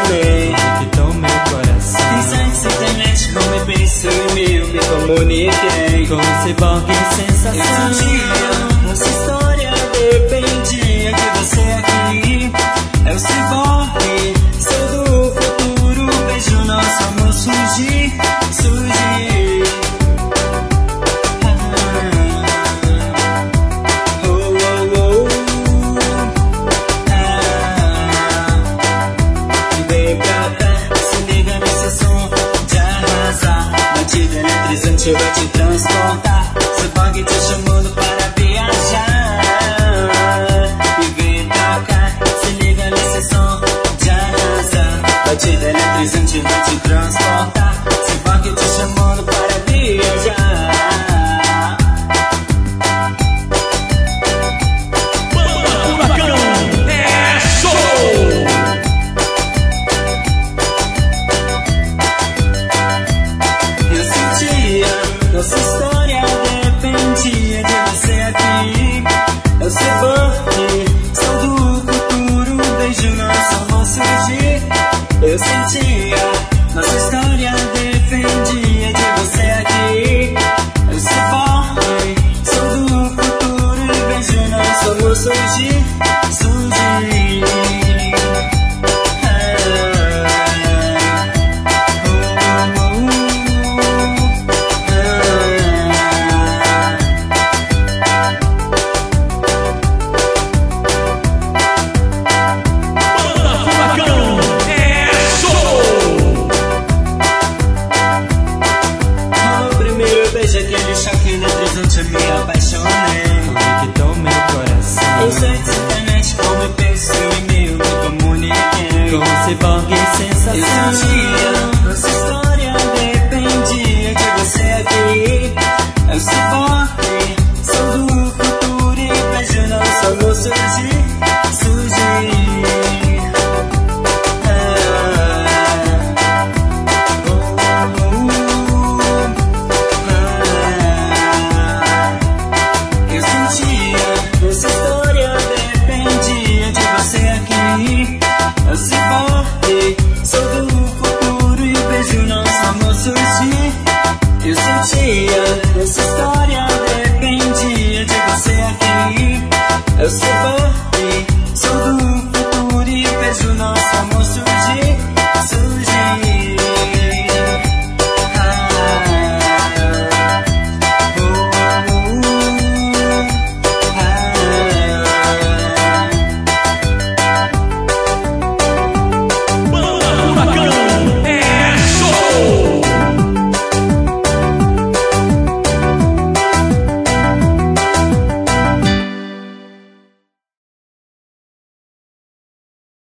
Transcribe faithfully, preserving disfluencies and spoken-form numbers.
apaixonei, conquistou meu coração. em sites, internet, como penso em mil, me comuniquei Com ciborgue Eu sensação. sentia, nossa história dependia de você aqui. É o ciborgue, sou do futuro, vejo nosso amor surgir, surgir. Ah, oh, oh, oh. Ah, vem pra cá, se liga nesse som de arrasar. Batida eletrizante vai te transportar. Ciborgue te chamando para viajar. E vem pra cá, se liga nesse som de arrasar. Batida eletrizante vai te transportar. Ciborgue te chamando para viajar. Banda Furacão é show! Eu sentia, nossa história dependia de você aqui. Eu sei porque sou do futuro, vejo nosso amor surgir. Eu sentia, nossa história dependia de você aqui. Eu sei porque sou do futuro, vejo nosso amor surgir, surgir. Ah, oh, oh, oh. Banda Furacão é show! O primeiro beijo, aquele choque eletrizante, me apaixonei. Conquistou meu coração. Em sites, internet, como eu penso em mil, me comuniquei. Com ciborgue Eu sensação. sentia, nossa história